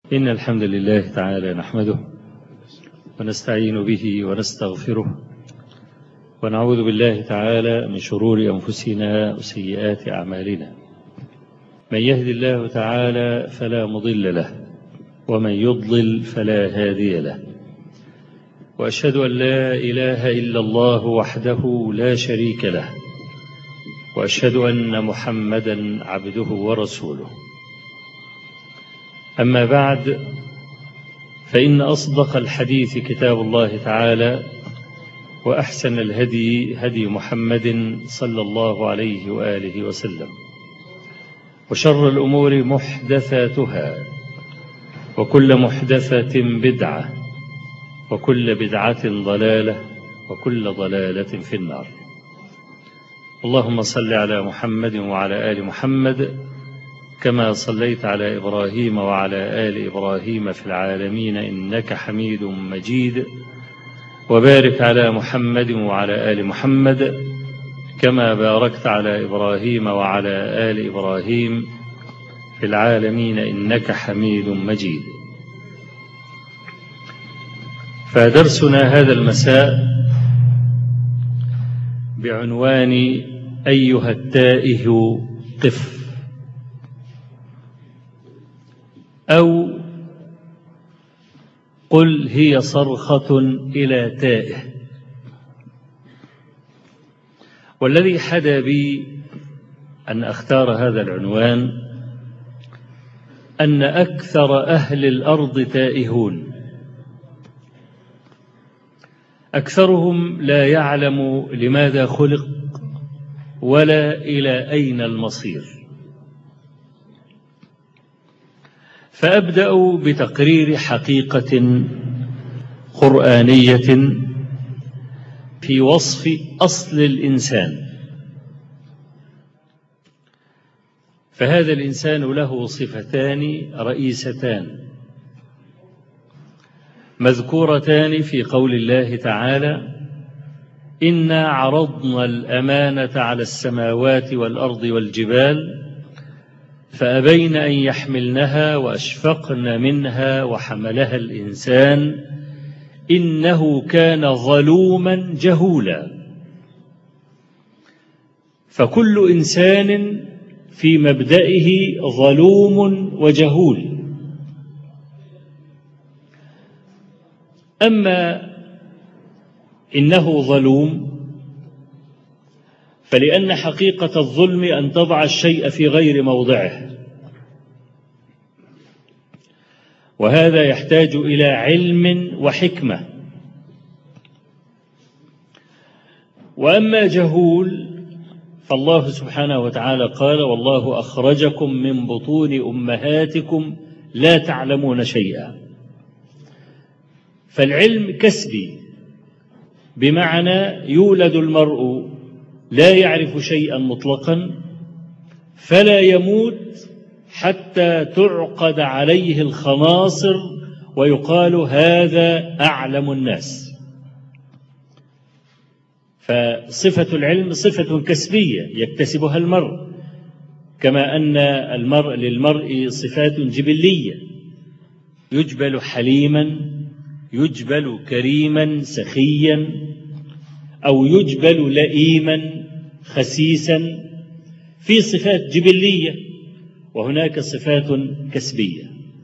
إن الحمد لله تعالى نحمده ونستعين به ونستغفره ونعوذ بالله تعالى من شرور أنفسنا وسيئات أعمالنا. من يهد الله تعالى فلا مضل له ومن يضلل فلا هادي له، وأشهد أن لا إله إلا الله وحده لا شريك له، وأشهد أن محمدا عبده ورسوله. أما بعد، فإن أصدق الحديث كتاب الله تعالى، وأحسن الهدي هدي محمد صلى الله عليه وآله وسلم، وشر الأمور محدثاتها، وكل محدثة بدعة، وكل بدعة ضلالة، وكل ضلالة في النار. اللهم صل على محمد وعلى آل محمد كما صليت على إبراهيم وعلى آل إبراهيم في العالمين إنك حميد مجيد، وبارك على محمد وعلى آل محمد كما باركت على إبراهيم وعلى آل إبراهيم في العالمين إنك حميد مجيد. فدرسنا هذا المساء بعنوان أيها التائه قف، أو قل هي صرخة إلى تائه. والذي حدا بي أن أختار هذا العنوان أن أكثر أهل الأرض تائهون، أكثرهم لا يعلم لماذا خلق ولا إلى أين المصير. فأبدأ بتقرير حقيقة قرآنية في وصف أصل الإنسان. فهذا الإنسان له صفتان رئيستان مذكورتان في قول الله تعالى: إنا عرضنا الأمانة على السماوات والأرض والجبال فأبين أن يحملنها وأشفقن منها وحملها الإنسان إنه كان ظلوما جهولا. فكل إنسان في مبدئه ظلوم وجهول. أما إنه ظلوم فلأن حقيقة الظلم أن تضع الشيء في غير موضعه، وهذا يحتاج إلى علم وحكمة. وأما جهول فالله سبحانه وتعالى قال: والله أخرجكم من بطون أمهاتكم لا تعلمون شيئا. فالعلم كسبي، بمعنى يولد المرء لا يعرف شيئا مطلقا فلا يموت حتى تعقد عليه الخناصر ويقال هذا أعلم الناس. فصفة العلم صفة كسبية يكتسبها المرء، كما أن للمرء صفات جبلية: يجبل حليما، يجبل كريما سخيا، أو يجبل لئيما خسيسا. في صفات جبلية وهناك صفات كسبية.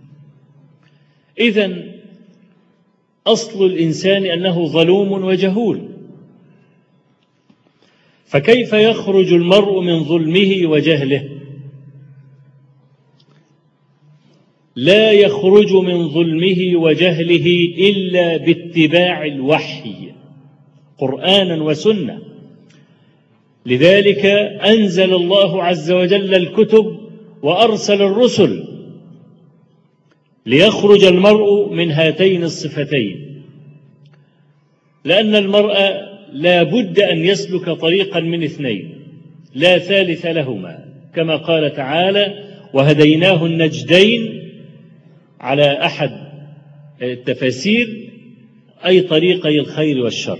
إذن أصل الإنسان أنه ظلوم وجهول. فكيف يخرج المرء من ظلمه وجهله؟ لا يخرج من ظلمه وجهله إلا باتباع الوحي قرآنا وسنة. لذلك أنزل الله عز وجل الكتب وأرسل الرسل ليخرج المرء من هاتين الصفتين، لأن المرء لا بد أن يسلك طريقا من اثنين لا ثالث لهما، كما قال تعالى: وهديناه النجدين، على أحد التفاسير أي طريقي الخير والشر.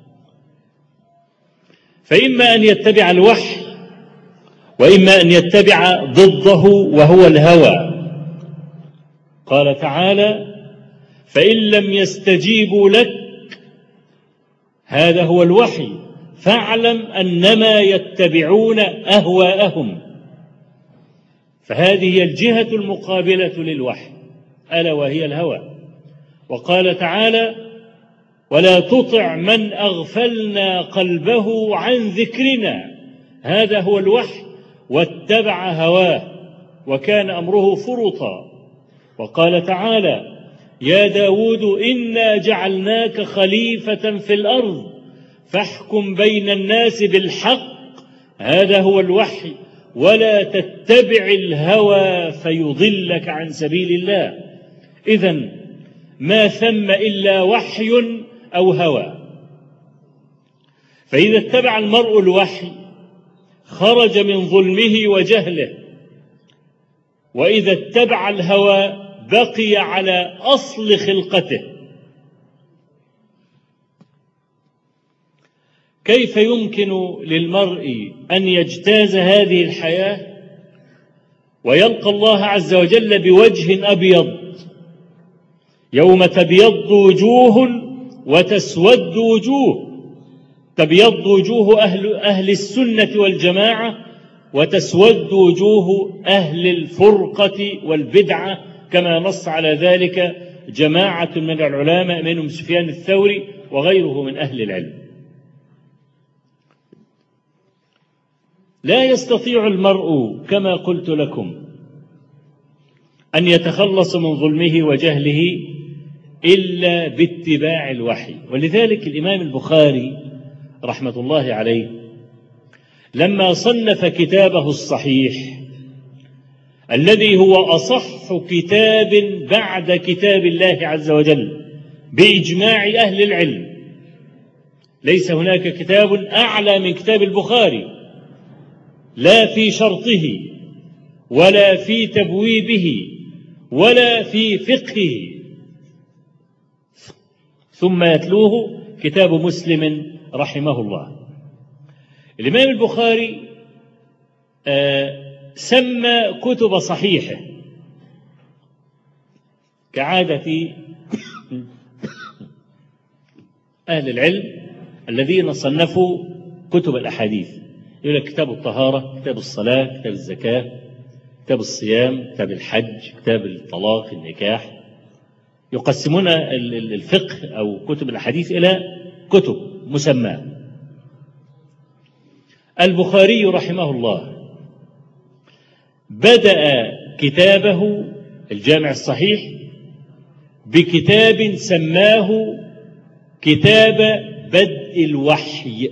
فإما أن يتبع الوحي، وإما أن يتبع ضده وهو الهوى. قال تعالى: فإن لم يستجيبوا لك، هذا هو الوحي، فاعلم أنما يتبعون أهواءهم. فهذه هي الجهة المقابلة للوحي، ألا وهي الهوى. وقال تعالى: ولا تطع من أغفلنا قلبه عن ذكرنا، هذا هو الوحي، واتبع هواه وكان أمره فرطا. وقال تعالى: يا داود إنا جعلناك خليفة في الأرض فاحكم بين الناس بالحق، هذا هو الوحي، ولا تتبع الهوى فيضلك عن سبيل الله. إذن ما ثم إلا وحي أو هوى. فإذا اتبع المرء الوحي خرج من ظلمه وجهله، وإذا اتبع الهوى بقي على أصل خلقته. كيف يمكن للمرء أن يجتاز هذه الحياة ويلقى الله عز وجل بوجه أبيض، يوم تبيض وجوه وتسود وجوه؟ تبيض وجوه أهل السنة والجماعة، وتسود وجوه أهل الفرقة والبدعة، كما نص على ذلك جماعة من العلماء منهم سفيان الثوري وغيره من أهل العلم. لا يستطيع المرء كما قلت لكم أن يتخلص من ظلمه وجهله إلا باتباع الوحي. ولذلك الإمام البخاري رحمة الله عليه لما صنف كتابه الصحيح الذي هو أصح كتاب بعد كتاب الله عز وجل بإجماع أهل العلم، ليس هناك كتاب أعلى من كتاب البخاري، لا في شرطه ولا في تبويبه ولا في فقهه. ثم يتلوه كتاب مسلم رحمه الله. الإمام البخاري سمى كتب صحيحه كعادة أهل العلم الذين صنفوا كتب الأحاديث، يقول لك كتاب الطهارة، كتاب الصلاة، كتاب الزكاة، كتاب الصيام، كتاب الحج، كتاب الطلاق، النكاح. يقسمون الفقه أو كتب الحديث إلى كتب مسمى. البخاري رحمه الله بدأ كتابه الجامع الصحيح بكتاب سماه كتاب بدء الوحي،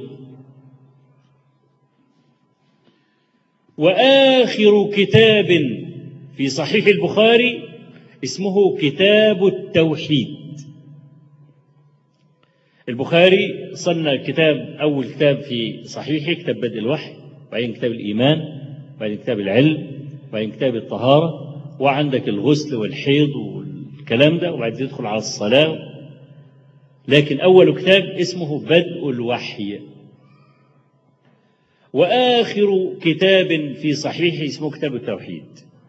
وآخر كتاب في صحيح البخاري اسمه كتاب التوحيد. البخاري صنع كتاب، أول كتاب في صحيحه كتاب بدء الوحي، وبعدين كتاب الإيمان، وبعدين كتاب العلم، وبعدين كتاب الطهارة، وعندك الغسل والحيض والكلام ده، وبعدين تدخل على الصلاة. لكن أول كتاب اسمه بدء الوحي، وآخر كتاب في صحيحه اسمه كتاب التوحيد.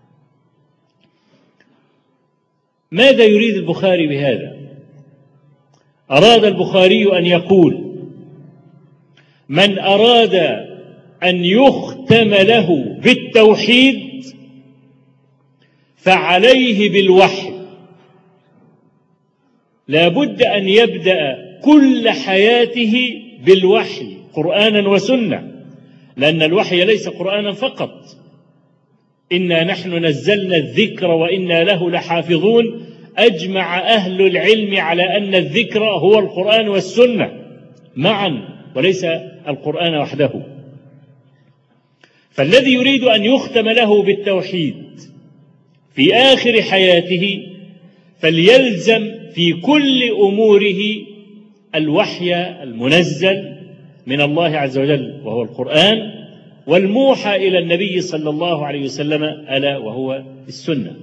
ماذا يريد البخاري بهذا؟ أراد البخاري أن يقول: من أراد أن يختم له بالتوحيد فعليه بالوحي. لا بد أن يبدأ كل حياته بالوحي قرآنا وسنة، لأن الوحي ليس قرآنا فقط. إنا نحن نزلنا الذكر وإنا له لحافظون. أجمع أهل العلم على أن الذكر هو القرآن والسنة معا، وليس القرآن وحده. فالذي يريد أن يختم له بالتوحيد في آخر حياته فليلزم في كل أموره الوحي المنزل من الله عز وجل وهو القرآن، والموحى إلى النبي صلى الله عليه وسلم ألا وهو السنة.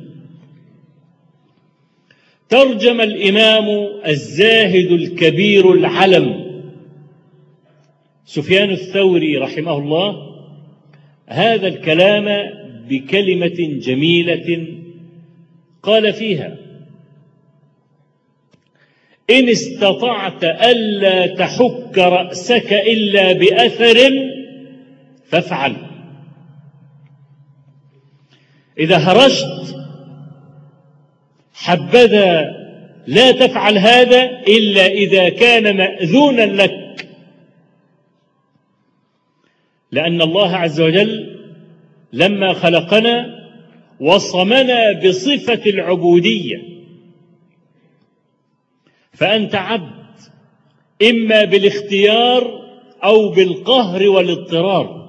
ترجم الإمام الزاهد الكبير العلم سفيان الثوري رحمه الله هذا الكلام بكلمة جميلة قال فيها: إن استطعت ألا تحك رأسك إلا بأثر فافعل. إذا هرشت حبذا لا تفعل هذا إلا إذا كان مأذونا لك، لأن الله عز وجل لما خلقنا وصمنا بصفة العبودية، فأنت عبد إما بالاختيار أو بالقهر والاضطرار.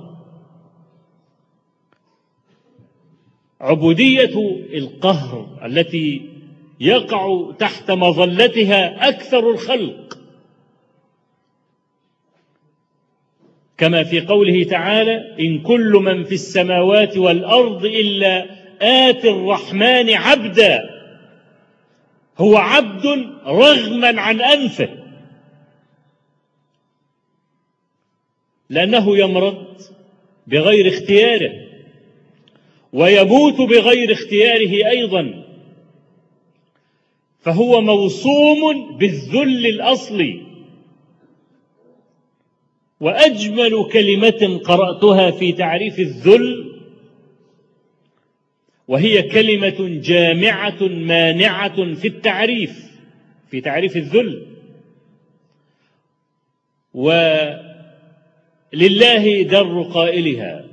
عبودية القهر التي يقع تحت مظلتها أكثر الخلق، كما في قوله تعالى: إن كل من في السماوات والأرض إلا آتي الرحمن عبدا. هو عبد رغما عن أنفه، لأنه يمرض بغير اختياره ويموت بغير اختياره أيضا، فهو موصوم بالذل الأصلي. وأجمل كلمة قرأتها في تعريف الذل وهي كلمة جامعة مانعة في تعريف الذل. ولله در قائلها،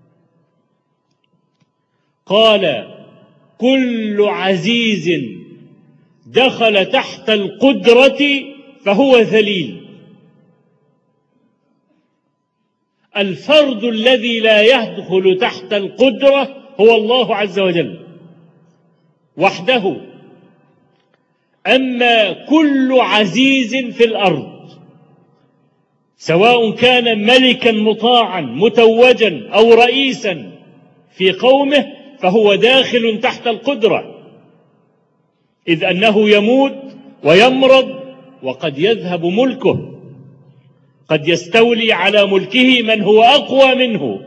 قال: كل عزيز دخل تحت القدرة فهو ذليل. الفرد الذي لا يدخل تحت القدرة هو الله عز وجل وحده. أما كل عزيز في الأرض، سواء كان ملكا مطاعا متوجا أو رئيسا في قومه، فهو داخل تحت القدرة، إذ أنه يموت ويمرض وقد يذهب ملكه، قد يستولي على ملكه من هو أقوى منه.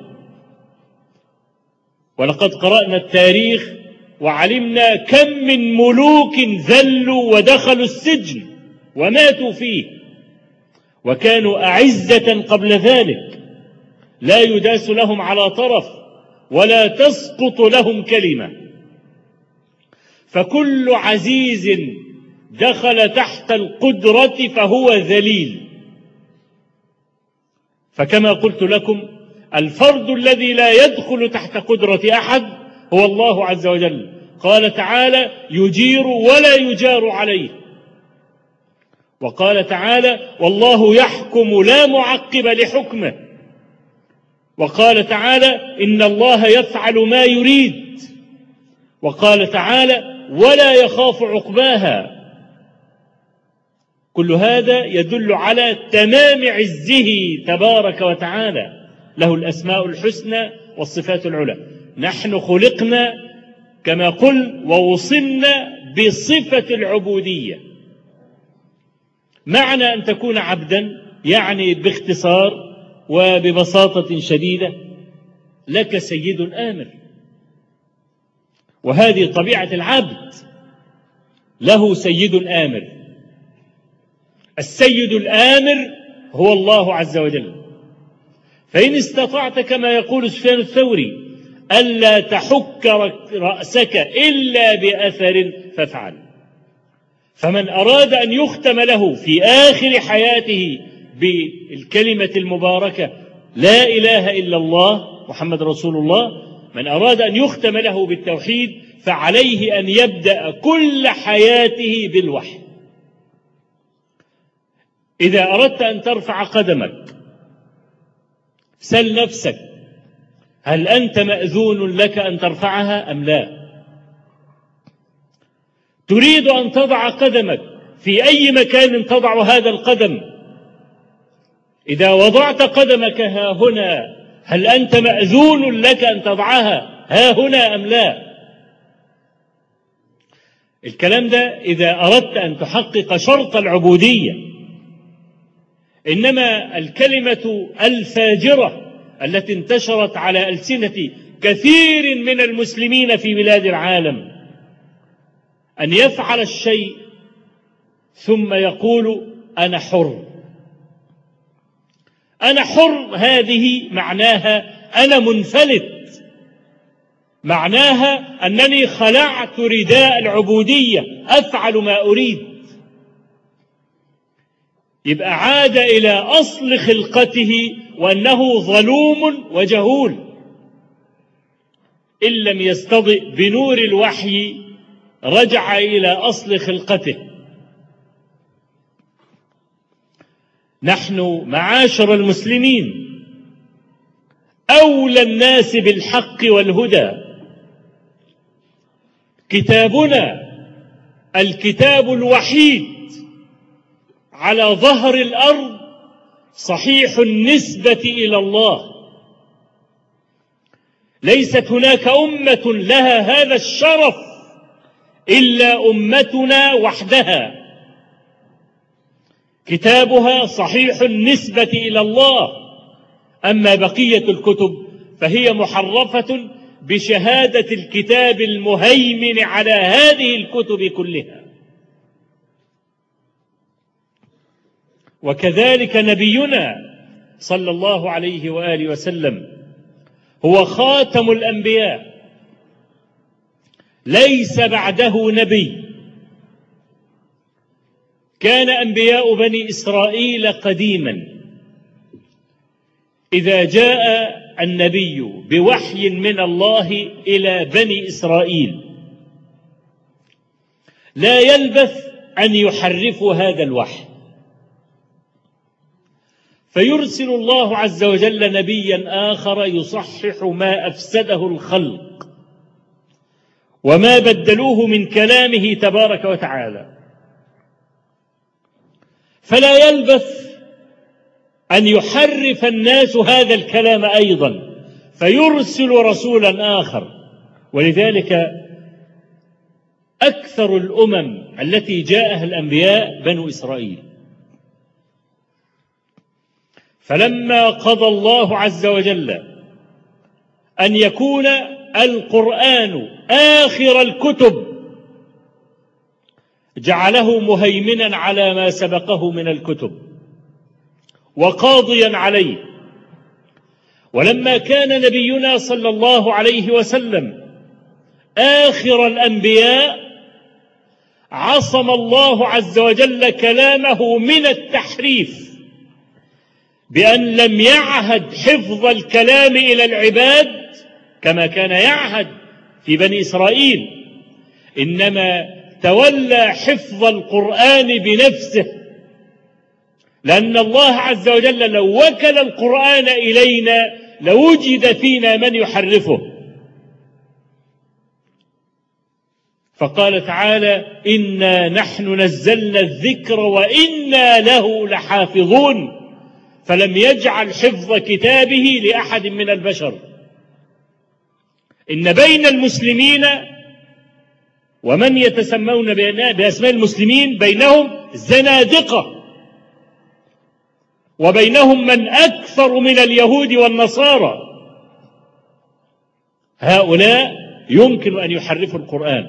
ولقد قرأنا التاريخ وعلمنا كم من ملوك ذلوا ودخلوا السجن وماتوا فيه، وكانوا أعزة قبل ذلك، لا يداس لهم على طرف ولا تسقط لهم كلمة. فكل عزيز دخل تحت القدرة فهو ذليل. فكما قلت لكم، الفرد الذي لا يدخل تحت قدرة أحد هو الله عز وجل. قال تعالى: يجير ولا يجار عليه. وقال تعالى: والله يحكم لا معقب لحكمه. وقال تعالى: إن الله يفعل ما يريد. وقال تعالى: ولا يخاف عقباها. كل هذا يدل على تمام عزه تبارك وتعالى، له الأسماء الحسنى والصفات العلى. نحن خلقنا كما قل ووصلنا بصفة العبودية. معنى أن تكون عبدا يعني باختصار وببساطة شديدة لك سيد آمر، وهذه طبيعة العبد، له سيد آمر. السيد الآمر هو الله عز وجل. فإن استطعت كما يقول سفيان الثوري ألا تحك رأسك إلا بأثر فافعل. فمن أراد أن يختم له في آخر حياته بالكلمة المباركة لا إله إلا الله محمد رسول الله، من أراد أن يختم له بالتوحيد فعليه أن يبدأ كل حياته بالوحي. إذا أردت أن ترفع قدمك سل نفسك: هل أنت مأذون لك أن ترفعها أم لا؟ تريد أن تضع قدمك في أي مكان تضع هذا القدم. إذا وضعت قدمك ها هنا، هل أنت مأذون لك أن تضعها ها هنا أم لا؟ الكلام ده إذا أردت أن تحقق شرط العبودية. إنما الكلمة الفاجرة التي انتشرت على ألسنة كثير من المسلمين في بلاد العالم أن يفعل الشيء ثم يقول أنا حر. أنا حر هذه معناها أنا منفلت، معناها أنني خلعت رداء العبودية، أفعل ما أريد. يبقى عاد إلى أصل خلقته وأنه ظلوم وجهول، إن لم يستضئ بنور الوحي رجع إلى أصل خلقته. نحن معاشر المسلمين أولى الناس بالحق والهدى. كتابنا الكتاب الوحيد على ظهر الأرض صحيح النسبة إلى الله. ليست هناك أمة لها هذا الشرف إلا أمتنا وحدها. كتابها صحيح النسبة إلى الله، أما بقية الكتب فهي محرفة بشهادة الكتاب المهيمن على هذه الكتب كلها. وكذلك نبينا صلى الله عليه وآله وسلم هو خاتم الأنبياء، ليس بعده نبي. كان أنبياء بني إسرائيل قديما إذا جاء النبي بوحي من الله إلى بني إسرائيل لا يلبث أن يحرفوا هذا الوحي، فيرسل الله عز وجل نبيا آخر يصحح ما أفسده الخلق وما بدلوه من كلامه تبارك وتعالى. فلا يلبث أن يحرف الناس هذا الكلام أيضا، فيرسل رسولا آخر. ولذلك أكثر الأمم التي جاءها الأنبياء بنو إسرائيل. فلما قضى الله عز وجل أن يكون القرآن آخر الكتب جعله مهيمنا على ما سبقه من الكتب وقاضيا عليه. ولما كان نبينا صلى الله عليه وسلم آخر الأنبياء عصم الله عز وجل كلامه من التحريف بأن لم يعهد حفظ الكلام إلى العباد كما كان يعهد في بني إسرائيل، إنما تولى حفظ القرآن بنفسه، لأن الله عز وجل لو وكل القرآن إلينا لوجد فينا من يحرفه. فقال تعالى إنا نحن نزلنا الذكر وإنا له لحافظون، فلم يجعل حفظ كتابه لأحد من البشر. إن بين المسلمين ومن يتسمون بأسماء المسلمين بينهم زنادقة، وبينهم من أكثر من اليهود والنصارى. هؤلاء يمكن أن يحرفوا القرآن.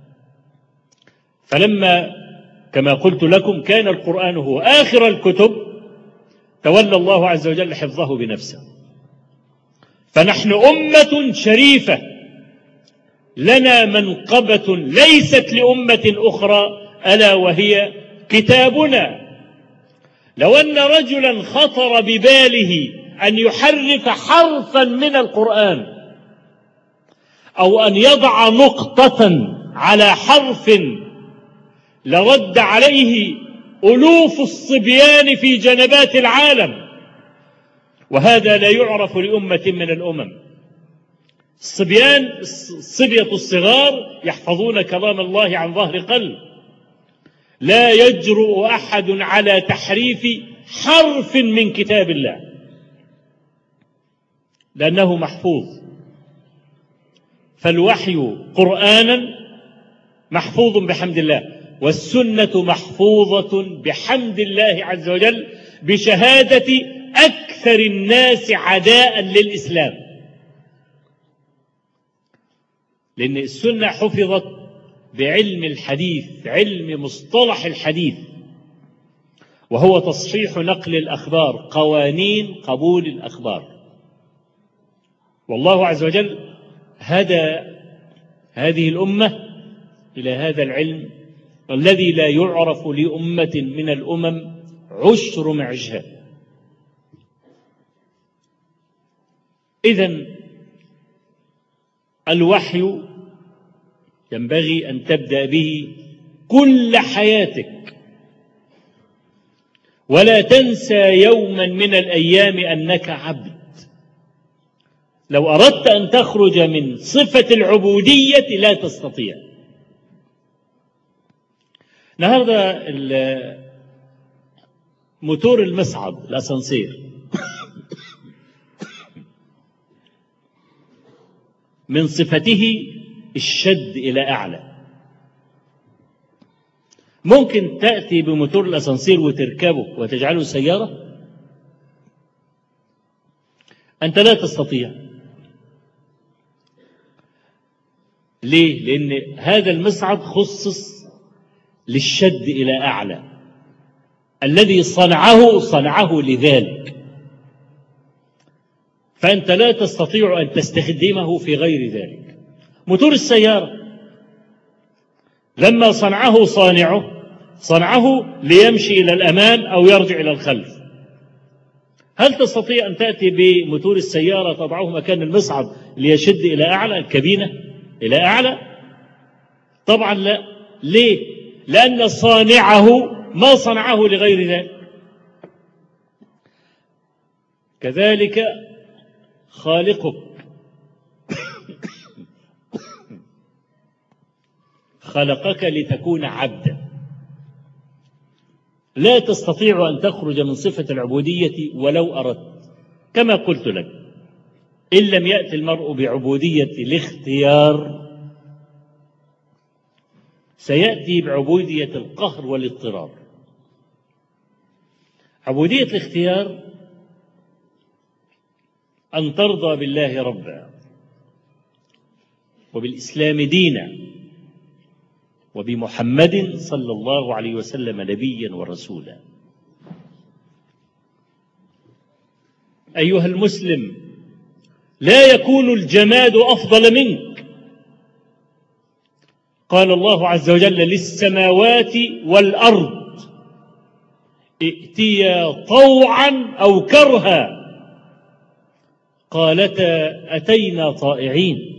فلما كما قلت لكم كان القرآن هو آخر الكتب تولى الله عز وجل حفظه بنفسه. فنحن أمة شريفة لنا منقبة ليست لأمة أخرى، ألا وهي كتابنا. لو أن رجلا خطر بباله أن يحرف حرفا من القرآن أو أن يضع نقطة على حرف لرد عليه ألوف الصبيان في جنبات العالم، وهذا لا يعرف لأمة من الأمم. الصبية الصغار يحفظون كلام الله عن ظهر قلب، لا يجرؤ أحد على تحريف حرف من كتاب الله لأنه محفوظ. فالوحي قرآنا محفوظ بحمد الله، والسنة محفوظة بحمد الله عز وجل بشهادة أكثر الناس عداء للإسلام، لأن السنة حفظت بعلم الحديث، علم مصطلح الحديث، وهو تصحيح نقل الأخبار، قوانين قبول الأخبار. والله عز وجل هدى هذه الأمة إلى هذا العلم الذي لا يعرف لأمة من الأمم عشر معجها. إذن الوحي ينبغي أن تبدأ به كل حياتك، ولا تنسى يوما من الأيام أنك عبد. لو أردت أن تخرج من صفة العبودية لا تستطيع. النهارده موتور المصعد الأسانسير من صفته الشد إلى أعلى. ممكن تأتي بموتور الأسانسير وتركبه وتجعله سيارة؟ أنت لا تستطيع. ليه؟ لأن هذا المصعد خصص للشد إلى أعلى، الذي صنعه لذلك، فأنت لا تستطيع أن تستخدمه في غير ذلك. موتور السيارة لما صنعه ليمشي إلى الأمام أو يرجع إلى الخلف. هل تستطيع أن تأتي بموتور السيارة تضعه مكان المصعد ليشد إلى أعلى الكابينة إلى أعلى؟ طبعا لا. ليه؟ لأن صانعه ما صنعه لغير ذلك. كذلك خالقك خلقك لتكون عبدا. لا تستطيع أن تخرج من صفة العبودية ولو أردت، كما قلت لك، إن لم يأتي المرء بعبودية الاختيار سيأتي بعبودية القهر والاضطرار. عبودية الاختيار أن ترضى بالله ربا، وبالإسلام دينا، وبمحمد صلى الله عليه وسلم نبيا ورسولا. أيها المسلم، لا يكون الجماد أفضل منك. قال الله عز وجل للسماوات والأرض ائتيا طوعا أو كرها قالتا أتينا طائعين.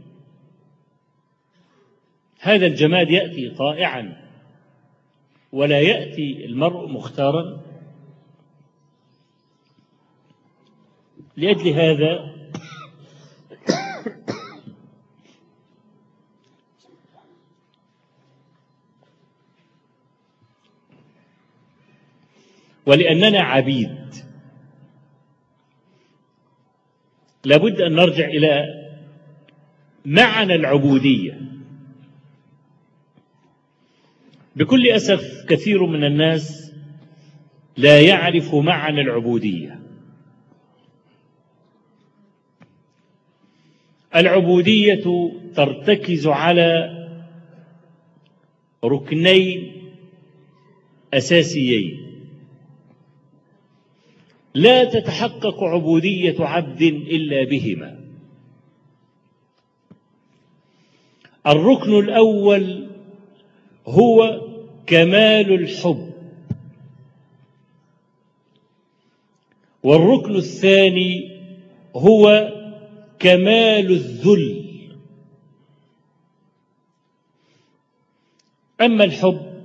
هذا الجماد يأتي طائعا ولا يأتي المرء مختارا. لأجل هذا ولأننا عبيد لابد أن نرجع إلى معنى العبودية. بكل أسف كثير من الناس لا يعرف معنى العبودية. العبودية ترتكز على ركنين أساسيين. لا تتحقق عبودية عبد إلا بهما. الركن الأول هو كمال الحب، والركن الثاني هو كمال الذل. أما الحب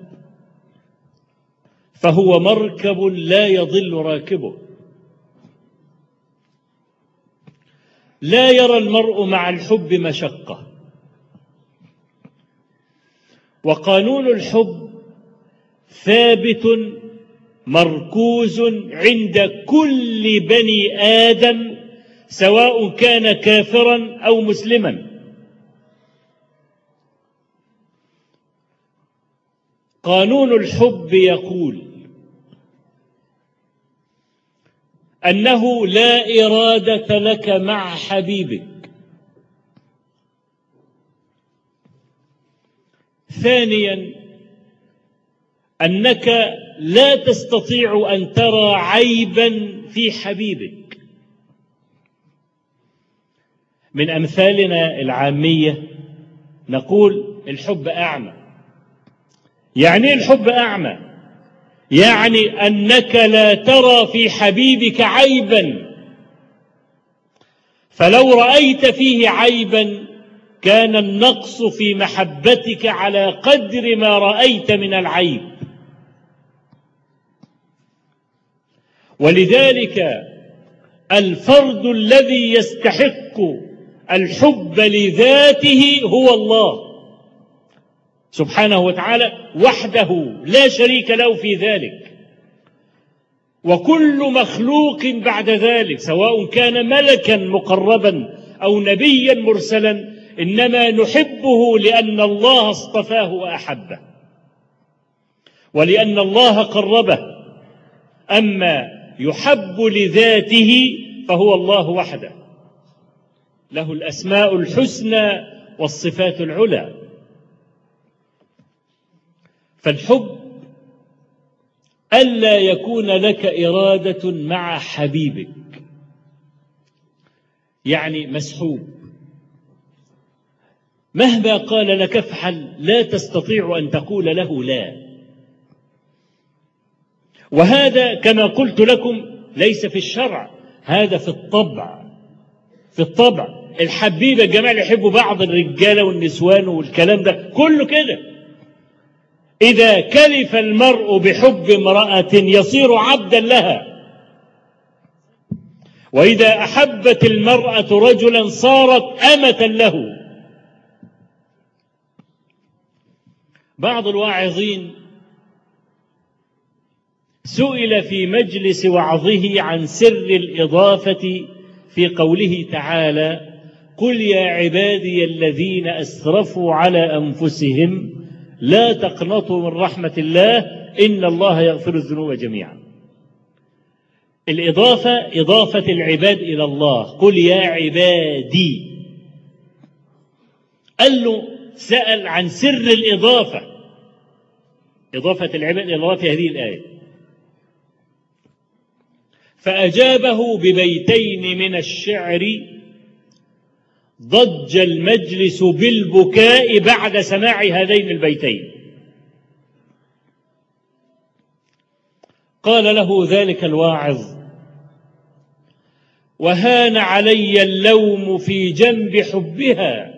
فهو مركب لا يضل راكبه. لا يرى المرء مع الحب مشقة. وقانون الحب ثابت مركوز عند كل بني آدم سواء كان كافرا أو مسلما. قانون الحب يقول أنه لا إرادة لك مع حبيبك ثانيا أنك لا تستطيع أن ترى عيبا في حبيبك. من أمثالنا العامية نقول الحب أعمى. يعني إيه الحب أعمى؟ يعني أنك لا ترى في حبيبك عيبا، فلو رأيت فيه عيبا كان النقص في محبتك على قدر ما رأيت من العيب. ولذلك الفرد الذي يستحق الحب لذاته هو الله سبحانه وتعالى وحده لا شريك له في ذلك. وكل مخلوق بعد ذلك سواء كان ملكا مقربا أو نبيا مرسلا إنما نحبه لأن الله اصطفاه وأحبه ولأن الله قربه. أما يحب لذاته فهو الله وحده، له الأسماء الحسنى والصفات العلى. فالحب ألا يكون لك إرادة مع حبيبك، يعني مسحوب، مهما قال لك افعل لا تستطيع أن تقول له لا. وهذا كما قلت لكم ليس في الشرع، هذا في الطبع. في الطبع الحبيبة الجماعة يحبوا بعض الرجالة والنسوان والكلام ده كله كده. إذا كلف المرء بحب امرأة يصير عبدا لها، وإذا أحبت المرأة رجلا صارت أمة له. بعض الواعظين سئل في مجلس وعظه عن سر الإضافة في قوله تعالى: قل يا عبادي الذين أسرفوا على أنفسهم لا تقنطوا من رحمة الله إن الله يغفر الذنوب جميعا. الإضافة إضافة العباد إلى الله، قل يا عبادي. قال له سأل عن سر الإضافة، إضافة العباد إلى الله في هذه الآية، فأجابه ببيتين من الشعر ضج المجلس بالبكاء بعد سماع هذين البيتين. قال له ذلك الواعظ: وهان علي اللوم في جنب حبها،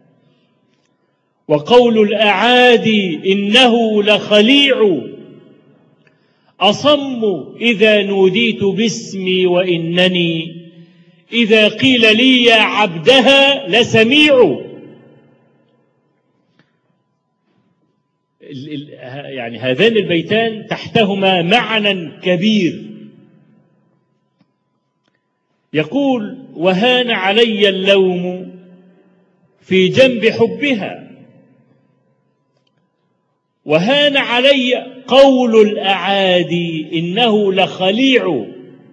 وقول الأعادي إنه لخليع، أصم إذا نوديت باسمي وإنني إذا قيل لي يا عبدها لسميع. يعني هذان البيتان تحتهما معنى كبير. يقول: وهان علي اللوم في جنب حبها، وهان علي قول الأعادي إنه لخليع،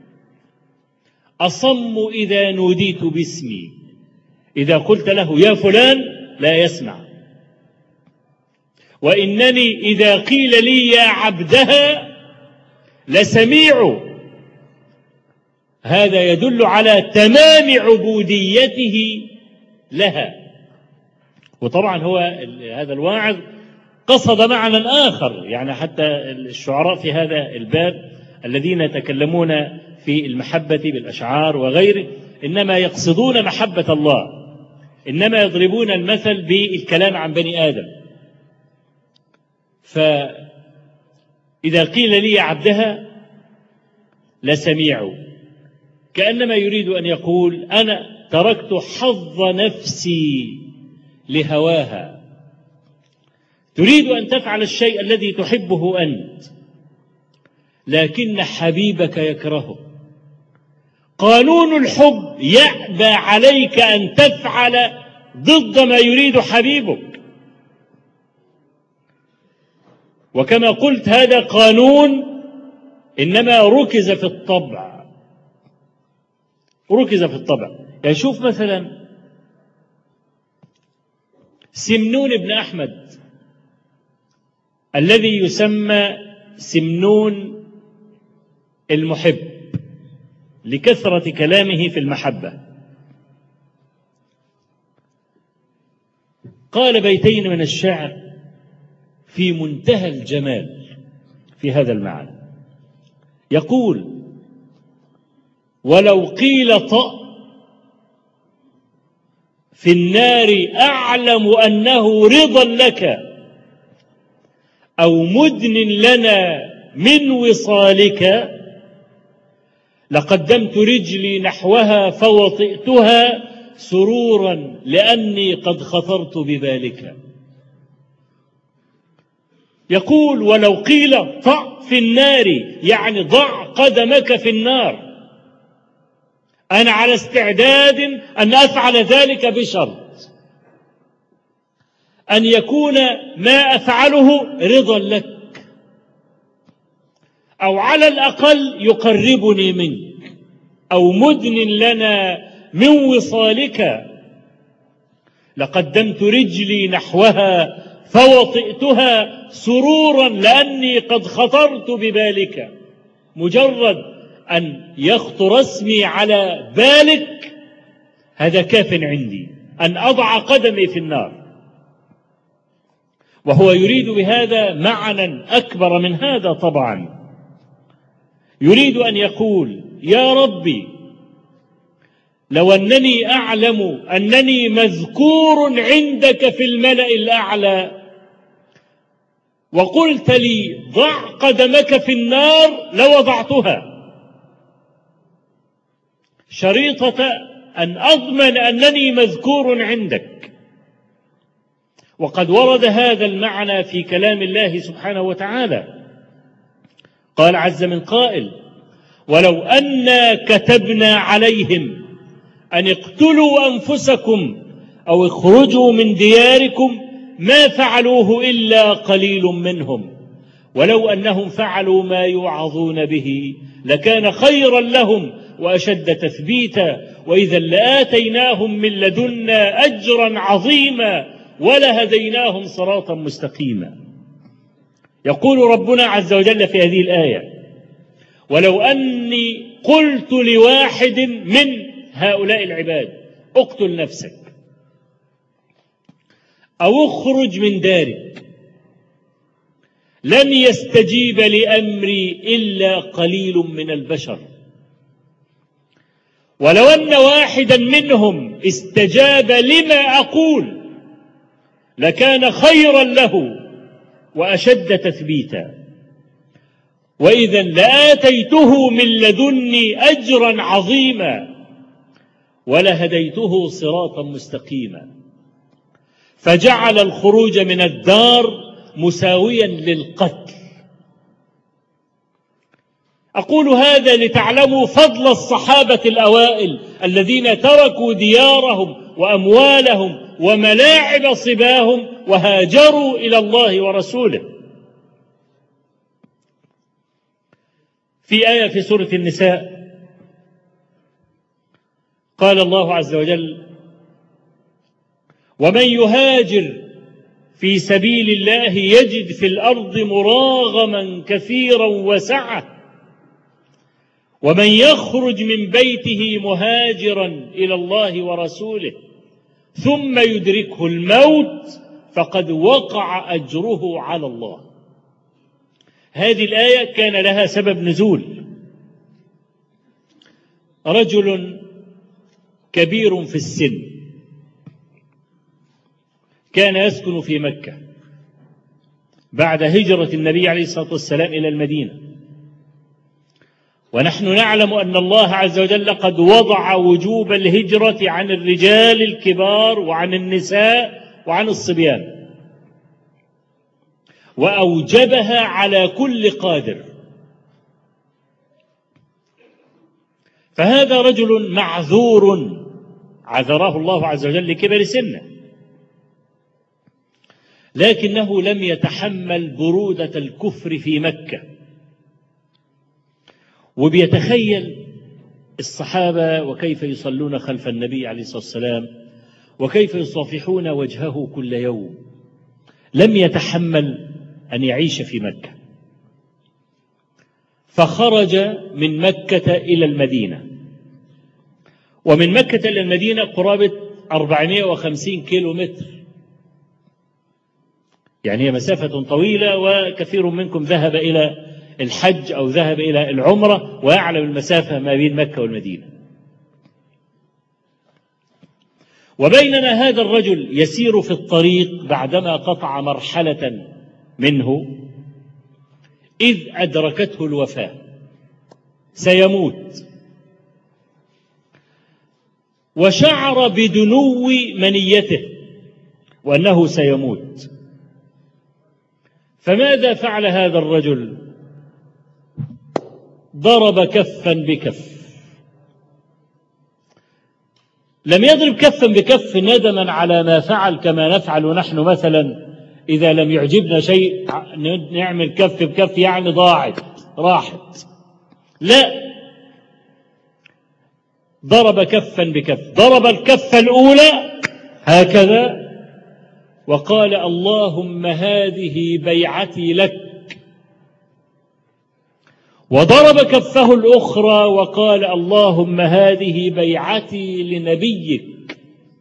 أصم إذا نوديت باسمي، إذا قلت له يا فلان لا يسمع، وإنني إذا قيل لي يا عبدها لسميع. هذا يدل على تمام عبوديته لها. وطبعا هو هذا الواعظ قصد معنى آخر، يعني حتى الشعراء في هذا الباب الذين يتكلمون في المحبة بالأشعار وغيره إنما يقصدون محبة الله، إنما يضربون المثل بالكلام عن بني آدم. فإذا قيل لي عبدها لسميع، كأنما يريد أن يقول أنا تركت حظ نفسي لهواها. تريد أن تفعل الشيء الذي تحبه أنت، لكن حبيبك يكرهه. قانون الحب يأبى عليك أن تفعل ضد ما يريد حبيبك. وكما قلت هذا قانون إنما ركز في الطبع، ركز في الطبع. يعني شوف مثلا سمنون بن أحمد الذي يسمى سمنون المحب لكثرة كلامه في المحبة، قال بيتين من الشعر في منتهى الجمال في هذا المعنى. يقول: ولو قيل طأ في النار أعلم أنه رضا لك، أو مدن لنا من وصالك، لقدمت رجلي نحوها فوطئتها سرورا لأني قد خطرت ببالك. يقول: ولو قيل طأ في النار، يعني ضع قدمك في النار، أنا على استعداد أن أفعل ذلك بشرط أن يكون ما أفعله رضا لك، أو على الأقل يقربني منك، أو مدن لنا من وصالك، لقدمت رجلي نحوها فوطئتها سرورا لأني قد خطرت ببالك. مجرد أن يخطر اسمي على بالك هذا كاف عندي أن أضع قدمي في النار. وهو يريد بهذا معنى أكبر من هذا طبعا، يريد أن يقول: يا ربي، لو أنني أعلم أنني مذكور عندك في الملأ الأعلى وقلت لي ضع قدمك في النار لوضعتها، شريطة أن أضمن أنني مذكور عندك. وقد ورد هذا المعنى في كلام الله سبحانه وتعالى. قال عز من قائل: ولو أنا كتبنا عليهم أن اقتلوا أنفسكم أو اخرجوا من دياركم ما فعلوه إلا قليل منهم، ولو أنهم فعلوا ما يوعظون به لكان خيرا لهم وأشد تثبيتا، وإذا لآتيناهم من لدنا أجرا عظيما ولهديناهم صراطا مستقيما. يقول ربنا عز وجل في هذه الآية: ولو أني قلت لواحد من هؤلاء العباد اقتل نفسك أو اخرج من دارك، لن يستجيب لأمري إلا قليل من البشر، ولو أن واحدا منهم استجاب لما أقول لكان خيرا له وأشد تثبيتا، وإذا لآتيته من لدني أجرا عظيما ولهديته صراطا مستقيما. فجعل الخروج من الدار مساويا للقتل. أقول هذا لتعلموا فضل الصحابة الأوائل الذين تركوا ديارهم وأموالهم وملاعب صباهم وهاجروا إلى الله ورسوله. في آية في سورة النساء قال الله عز وجل: ومن يهاجر في سبيل الله يجد في الأرض مراغما كثيرا وسعة، ومن يخرج من بيته مهاجرا إلى الله ورسوله ثم يدركه الموت فقد وقع أجره على الله. هذه الآية كان لها سبب نزول. رجل كبير في السن كان يسكن في مكة بعد هجرة النبي عليه الصلاة والسلام إلى المدينة، ونحن نعلم أن الله عز وجل قد وضع وجوب الهجرة عن الرجال الكبار وعن النساء وعن الصبيان، وأوجبها على كل قادر. فهذا رجل معذور عذره الله عز وجل لكبر سنه، لكنه لم يتحمل برودة الكفر في مكة، وبيتخيل الصحابة وكيف يصلون خلف النبي عليه الصلاة والسلام وكيف يصافحون وجهه كل يوم. لم يتحمل أن يعيش في مكة، فخرج من مكة إلى المدينة، ومن مكة إلى المدينة قرابة 450 كيلو متر، يعني هي مسافة طويلة، وكثير منكم ذهب إلى الحج أو ذهب إلى العمرة ويعلم المسافة ما بين مكة والمدينة. وبينما هذا الرجل يسير في الطريق بعدما قطع مرحلة منه، إذ أدركته الوفاة، سيموت، وشعر بدنو منيته وأنه سيموت. فماذا فعل هذا الرجل؟ ضرب كفا بكف. لم يضرب كفا بكف ندما على ما فعل كما نفعل نحن مثلا إذا لم يعجبنا شيء نعمل كف بكف يعني ضاعت راحت، لا، ضرب كفا بكف، ضرب الكف الأولى هكذا وقال: اللهم هذه بيعتي لك. وضرب كفه الأخرى وقال: اللهم هذه بيعتي لنبيك.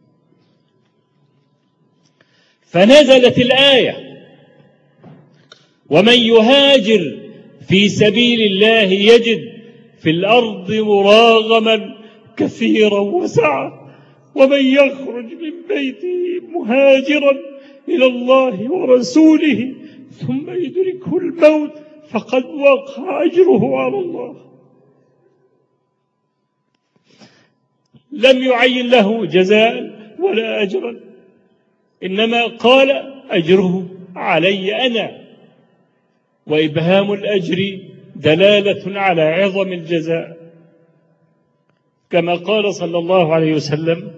فنزلت الآية: ومن يهاجر في سبيل الله يجد في الأرض مراغما كثيرا وسعة، ومن يخرج من بيته مهاجرا إلى الله ورسوله ثم يدركه الموت فقد وقع أجره على الله. لم يعين له جزاء ولا أجرا، إنما قال: أجره علي أنا. وإبهام الأجر دلالة على عظم الجزاء، كما قال صلى الله عليه وسلم: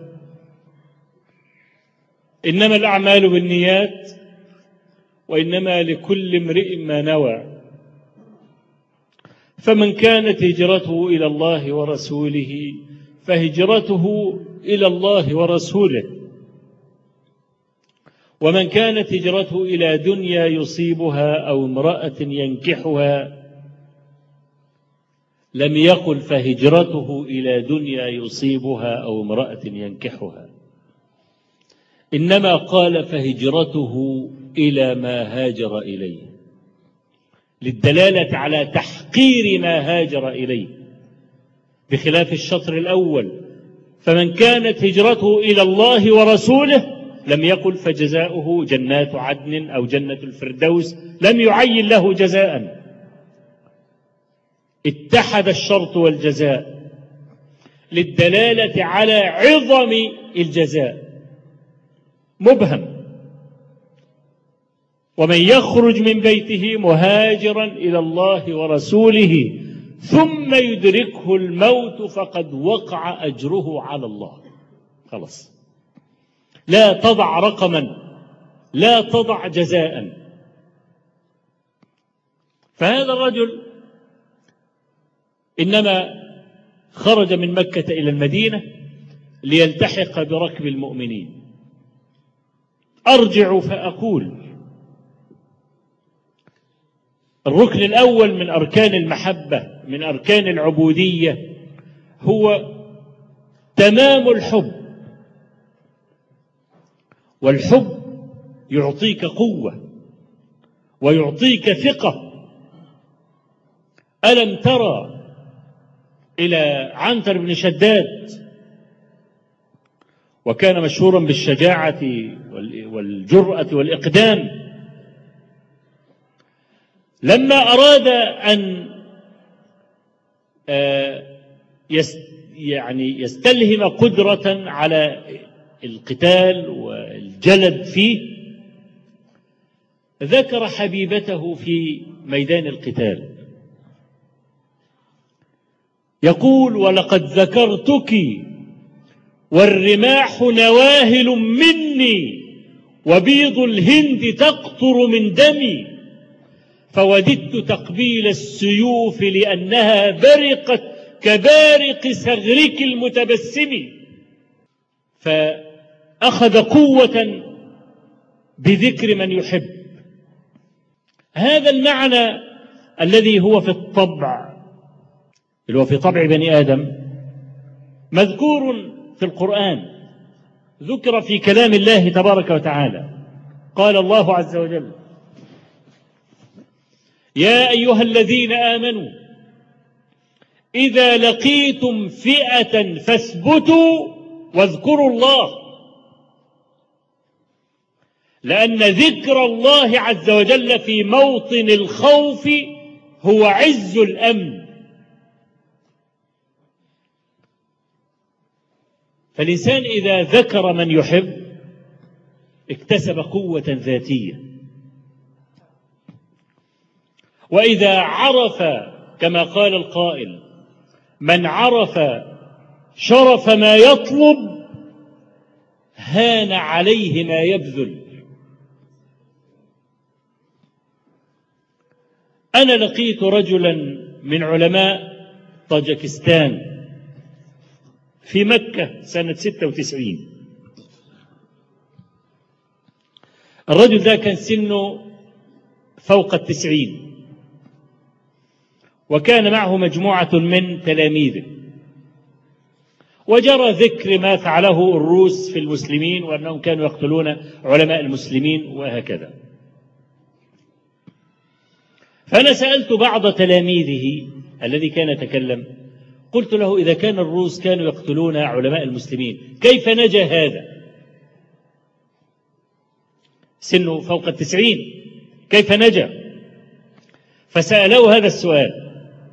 إنما الأعمال بالنيات وإنما لكل امرئ ما نوى. فمن كانت هجرته إلى الله ورسوله فهجرته إلى الله ورسوله، ومن كانت هجرته إلى دنيا يصيبها أو امرأة ينكحها لم يقل فهجرته إلى دنيا يصيبها أو امرأة ينكحها، إنما قال فهجرته إلى ما هاجر إليه، للدلالة على تحقير ما هاجر إليه، بخلاف الشطر الأول: فمن كانت هجرته إلى الله ورسوله لم يقل فجزاؤه جنات عدن أو جنة الفردوس، لم يعين له جزاء. اتحد الشرط والجزاء للدلالة على عظم الجزاء، مبهم: ومن يخرج من بيته مهاجرا إلى الله ورسوله ثم يدركه الموت فقد وقع أجره على الله. خلاص، لا تضع رقما، لا تضع جزاء. فهذا الرجل إنما خرج من مكة إلى المدينة ليلتحق بركب المؤمنين. أرجع فأقول: الركن الأول من أركان المحبة، من أركان العبودية، هو تمام الحب. والحب يعطيك قوة ويعطيك ثقة. ألم ترى إلى عنتر بن شداد، وكان مشهورا بالشجاعة والجرأة والإقدام، لما أراد أن يستلهم قدرة على القتال والجلد فيه، ذكر حبيبته في ميدان القتال، يقول: ولقد ذكرتك والرماح نواهل مني وبيض الهند تقطر من دمي، فوددت تقبيل السيوف لأنها برقت كبارق صغرك المتبسم. فأخذ قوة بذكر من يحب. هذا المعنى الذي هو في الطبع، اللي هو في طبع بني آدم، مذكور في القرآن، ذكر في كلام الله تبارك وتعالى. قال الله عز وجل: يا أيها الذين آمنوا إذا لقيتم فئة فاثبتوا واذكروا الله، لأن ذكر الله عز وجل في موطن الخوف هو عز الأمن. فالإنسان إذا ذكر من يحب اكتسب قوة ذاتية، وإذا عرف كما قال القائل: من عرف شرف ما يطلب هان عليه ما يبذل. أنا لقيت رجلا من علماء طاجكستان في مكة سنة 96. الرجل ده كان سنه فوق 90، وكان معه مجموعة من تلاميذه، وجرى ذكر ما فعله الروس في المسلمين وأنهم كانوا يقتلون علماء المسلمين وهكذا. فأنا سألت بعض تلاميذه الذي كان يتكلم، قلت له: إذا كان الروس كانوا يقتلون علماء المسلمين كيف نجا هذا؟ سنه فوق 90، كيف نجا؟ فسألوه هذا السؤال،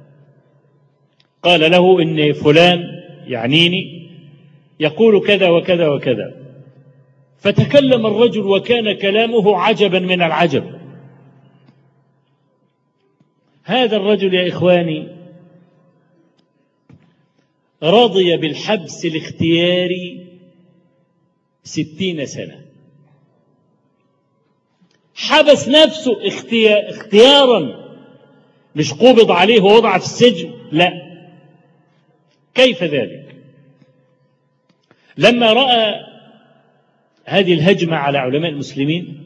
قال له: إن فلان يعنيني يقول كذا وكذا وكذا. فتكلم الرجل وكان كلامه عجبا من العجب. هذا الرجل يا إخواني رضي بالحبس الاختياري 60 سنة، حبس نفسه اختيارا، مش قبض عليه ووضع في السجن، لا. كيف ذلك؟ لما رأى هذه الهجمة على علماء المسلمين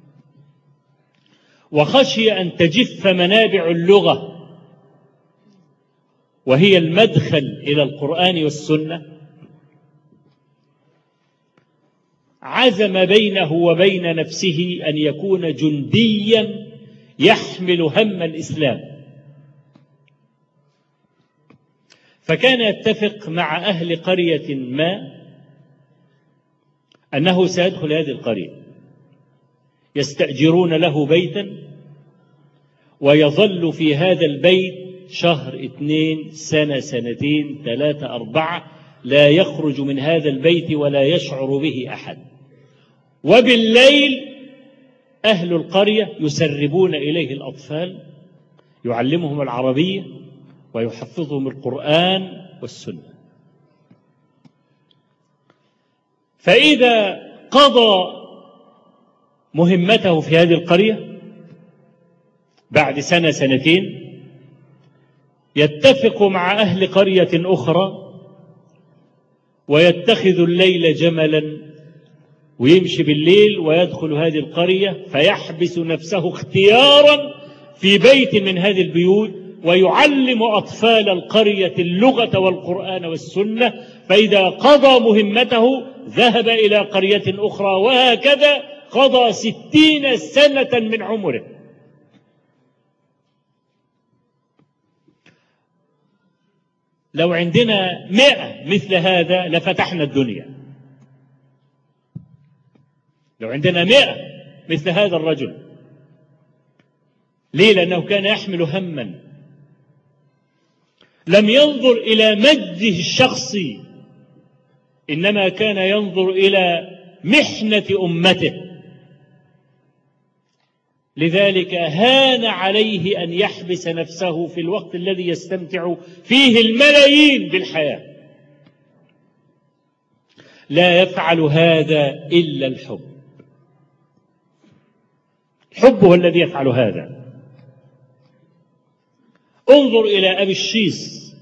وخشي أن تجف منابع اللغة وهي المدخل إلى القرآن والسنة، عزم بينه وبين نفسه أن يكون جنديا يحمل هم الإسلام. فكان يتفق مع أهل قرية ما أنه سيدخل هذه القرية، يستأجرون له بيتا ويظل في هذا البيت شهر 2 سنة 2 3 4 لا يخرج من هذا البيت ولا يشعر به أحد. وبالليل أهل القرية يسربون إليه الأطفال، يعلمهم العربية ويحفظهم القرآن والسنة. فإذا قضى مهمته في هذه القرية بعد 1 2 سنة يتفق مع أهل قرية أخرى ويتخذ الليل جملا ويمشي بالليل ويدخل هذه القرية فيحبس نفسه اختيارا في بيت من هذه البيوت ويعلم أطفال القرية اللغة والقرآن والسنة. فإذا قضى مهمته ذهب إلى قرية أخرى، وهكذا قضى 60 سنة من عمره. لو عندنا 100 مثل هذا لفتحنا الدنيا. لو عندنا 100 مثل هذا الرجل. ليه؟ لأنه كان يحمل هما، لم ينظر إلى مجده الشخصي، إنما كان ينظر إلى محنة أمته. لذلك هان عليه أن يحبس نفسه في الوقت الذي يستمتع فيه الملايين بالحياة. لا يفعل هذا إلا الحب. الحب هو الذي يفعل هذا. انظر إلى أبي الشيس،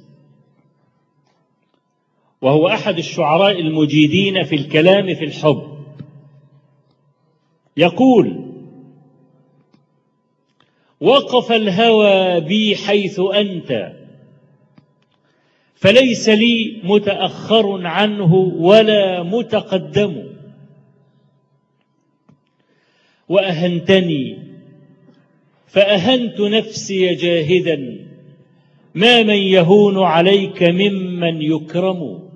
وهو أحد الشعراء المجيدين في الكلام في الحب، يقول: وقف الهوى بي حيث أنت، فليس لي متأخر عنه ولا متقدم. وأهنتني فأهنت نفسي جاهدا، ما من يهون عليك ممن يكرم.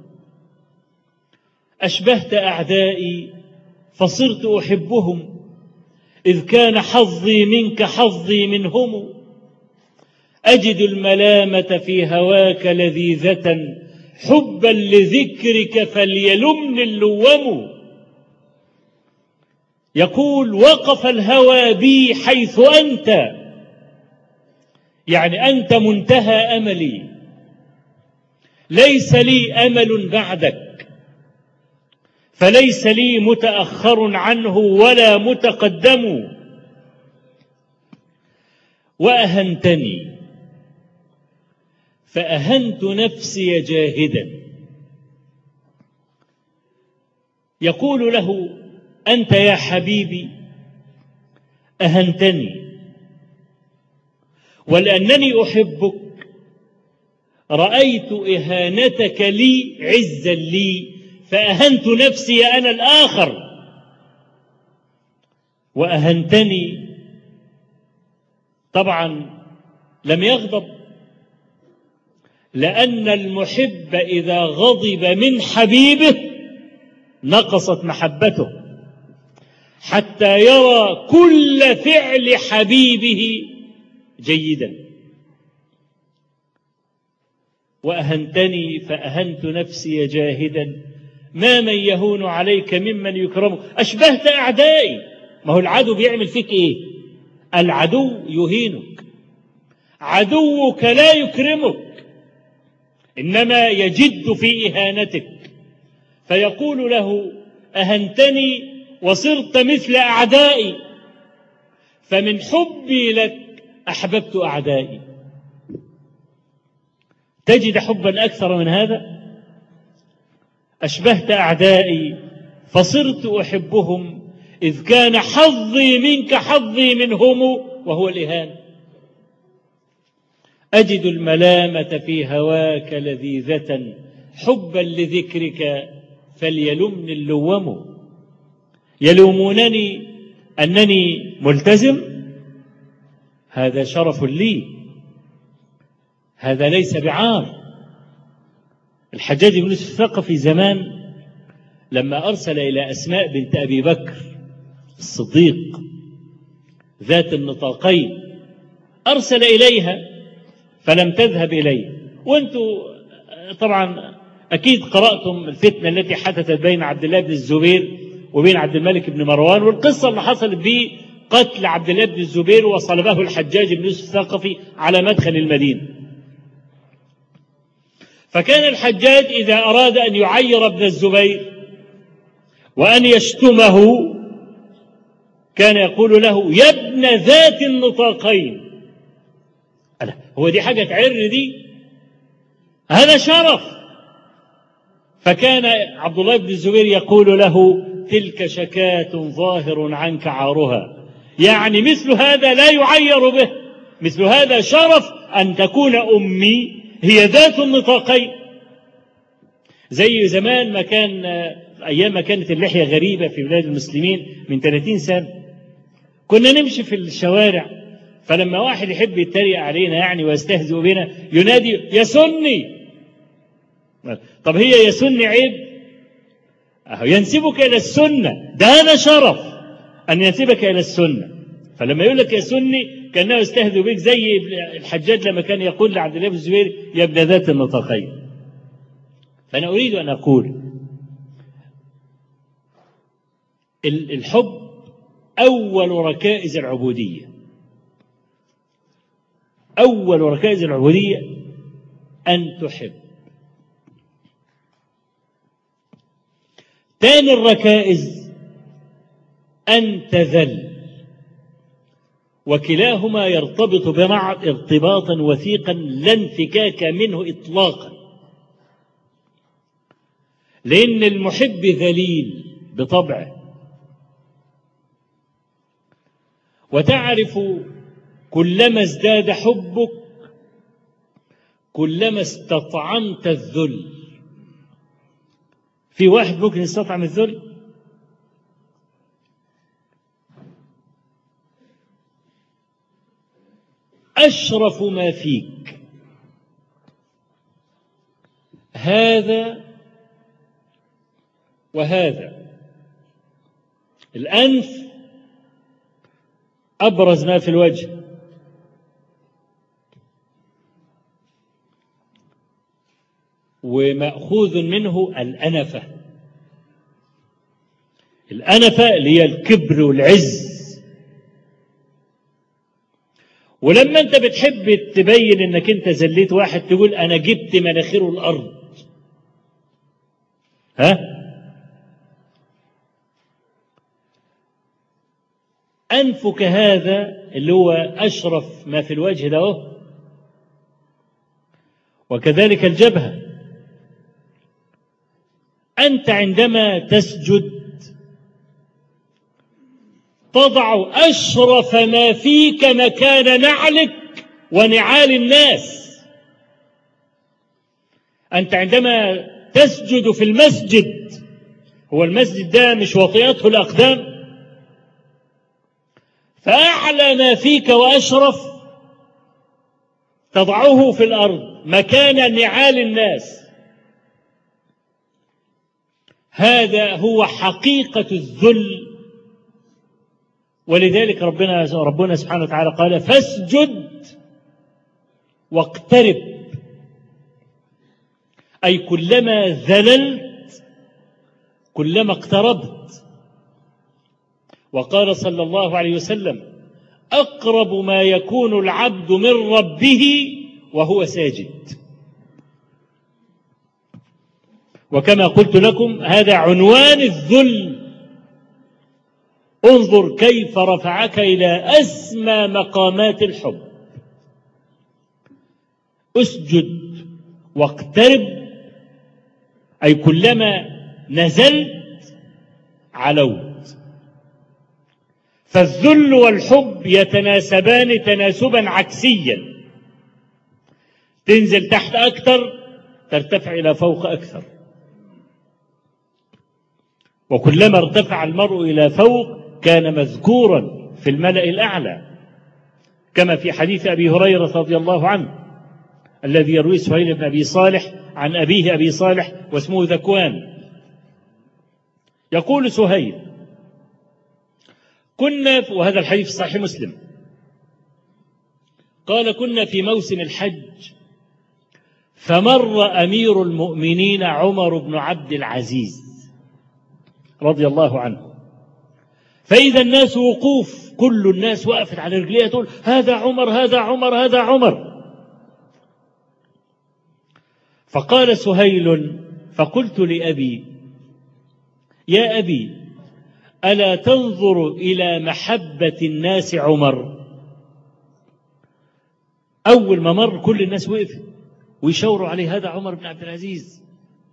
أشبهت أعدائي فصرت أحبهم، إذ كان حظي منك حظي منهم. أجد الملامة في هواك لذيذة، حبا لذكرك فليلمني اللوم. يقول وقف الهوى بي حيث أنت، يعني أنت منتهى أملي، ليس لي أمل بعدك، فليس لي متأخر عنه ولا متقدم. وأهنتني فأهنت نفسي جاهدا. يقول له أنت يا حبيبي أهنتني، ولأنني أحبك رأيت إهانتك لي عزا لي، فأهنت نفسي أنا الآخر. وأهنتني طبعا لم يغضب، لأن المحب إذا غضب من حبيبه نقصت محبته، حتى يرى كل فعل حبيبه جيدا. وأهنتني فأهنت نفسي جاهدا، ما من يهون عليك ممن يكرم. أشبهت أعدائي، ما هو العدو بيعمل فيك إيه؟ العدو يهينك، عدوك لا يكرمك، إنما يجد في إهانتك. فيقول له أهنتني وصرت مثل أعدائي، فمن حبي لك أحببت أعدائي. تجد حبا أكثر من هذا؟ أشبهت أعدائي فصرت أحبهم، إذ كان حظي منك حظي منهم، وهو الإهانة. أجد الملامة في هواك لذيذة، حبا لذكرك فليلمني اللوم. يلومونني أنني ملتزم، هذا شرف لي، هذا ليس بعار. الحجاج بن يوسف الثقفي زمان لما أرسل إلى أسماء بنت أبي بكر الصديق ذات النطاقين، أرسل إليها فلم تذهب إليه. وأنتم طبعا أكيد قرأتم الفتنة التي حدثت بين عبد الله بن الزبير وبين عبد الملك بن مروان، والقصة اللي حصلت به قتل عبد الله بن الزبير وصلبه الحجاج بن يوسف الثقفي على مدخل المدينة. فكان الحجاج إذا أراد أن يعير ابن الزبير وأن يشتمه كان يقول له يا ابن ذات النطاقين. هو دي حاجة تعر دي؟ هذا شرف. فكان عبد الله بن الزبير يقول له تلك شكاة ظاهر عنك عارها، يعني مثل هذا لا يعير به، مثل هذا شرف أن تكون أمي هي ذات النطاقين. زي زمان ما كان أيام ما كانت اللحية غريبة في بلاد المسلمين من 30 سنة، كنا نمشي في الشوارع، فلما واحد يحب يتريق علينا يعني ويستهزئ بنا ينادي يا سني. طب هي يا سني عيب؟ ينسبك إلى السنة، ده هذا شرف أن ينسبك إلى السنة. فلما يقول لك يا سني كأنه يستهزئ بك، زي الحجاج لما كان يقول لعبد الله بن الزبير يا ابن ذات النطاقين. فأنا أريد أن أقول الحب أول ركائز العبودية، أول ركائز العبودية أن تحب. ثاني الركائز أن تذل، وكلاهما يرتبط ببعض ارتباطا وثيقا لا انفكاك منه إطلاقا، لأن المحب ذليل بطبعه. وتعرف كلما ازداد حبك كلما استطعمت الذل. في واحد ممكن يستطعم الذل؟ أشرف ما فيك هذا وهذا. الأنف أبرز ما في الوجه، ومأخوذ منه الأنفة. الأنفة اللي هي الكبر والعز. ولما أنت بتحب تبين إنك أنت زليت واحد تقول أنا جبت مناخيره الأرض. أنفك هذا اللي هو أشرف ما في الوجه ده، وكذلك الجبهة. أنت عندما تسجد تضع أشرف ما فيك مكان نعلك ونعال الناس. أنت عندما تسجد في المسجد، هو المسجد ده مش وطئته الأقدام، فأعلى ما فيك وأشرف تضعه في الأرض مكان نعال الناس. هذا هو حقيقة الذل. ولذلك ربنا سبحانه وتعالى قال فاسجد واقترب، أي كلما ذللت كلما اقتربت. وقال صلى الله عليه وسلم أقرب ما يكون العبد من ربه وهو ساجد. وكما قلت لكم هذا عنوان الذل. انظر كيف رفعك إلى أسمى مقامات الحب. اسجد واقترب، أي كلما نزلت علوت. فالذل والحب يتناسبان تناسبا عكسيا. تنزل تحت أكثر ترتفع إلى فوق أكثر. وكلما ارتفع المرء إلى فوق كان مذكورا في الملأ الأعلى، كما في حديث أبي هريرة رضي الله عنه الذي يرويه سهيل بن أبي صالح عن أبيه أبي صالح واسمه ذكوان. يقول سهيل كنا، وهذا الحديث في صحيح مسلم، قال كنا في موسم الحج فمر أمير المؤمنين عمر بن عبد العزيز رضي الله عنه، فإذا الناس وقوف، كل الناس وقفت على رجليها تقول هذا عمر هذا عمر هذا عمر. فقال سهيل فقلت لأبي يا أبي ألا تنظر إلى محبة الناس عمر؟ أول ما مر كل الناس وقف ويشاوروا عليه هذا عمر بن عبد العزيز.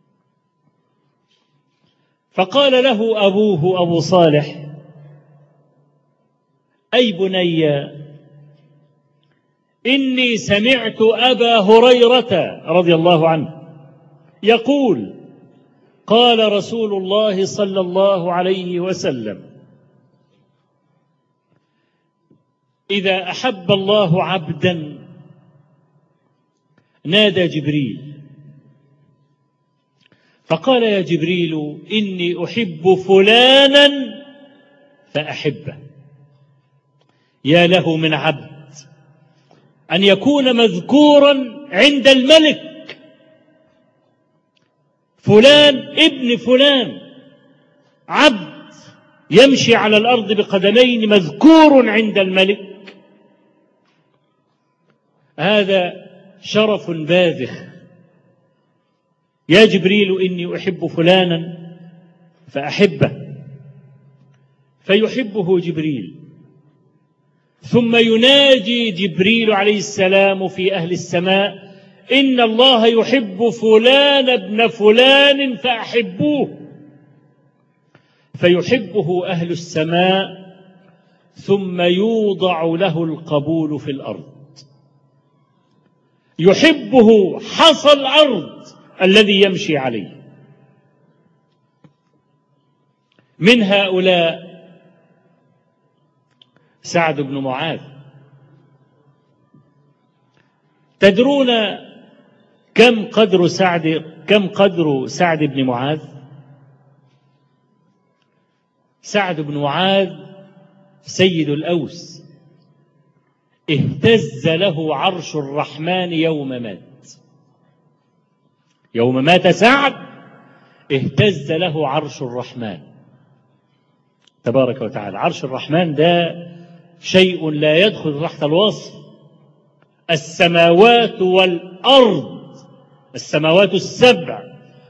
فقال له أبوه أبو صالح أي بني إني سمعت أبا هريرة رضي الله عنه يقول قال رسول الله صلى الله عليه وسلم إذا أحب الله عبدا نادى جبريل فقال يا جبريل إني أحب فلانا فأحبه. يا له من عبد أن يكون مذكورا عند الملك، فلان ابن فلان، عبد يمشي على الأرض بقدمين مذكور عند الملك. هذا شرف باذخ. يا جبريل إني أحب فلانا فأحبه، فيحبه جبريل، ثم يناجي جبريل عليه السلام في أهل السماء إن الله يحب فلان ابن فلان فأحبوه، فيحبه أهل السماء، ثم يوضع له القبول في الأرض، يحبه حصى الأرض الذي يمشي عليه. من هؤلاء سعد بن معاذ. تدرون كم قدر سعد بن معاذ؟ سعد بن معاذ سيد الأوس، اهتز له عرش الرحمن يوم مات سعد، اهتز له عرش الرحمن تبارك وتعالى. عرش الرحمن ده شيء لا يدخل تحت الوصف. السماوات والأرض، السماوات السبع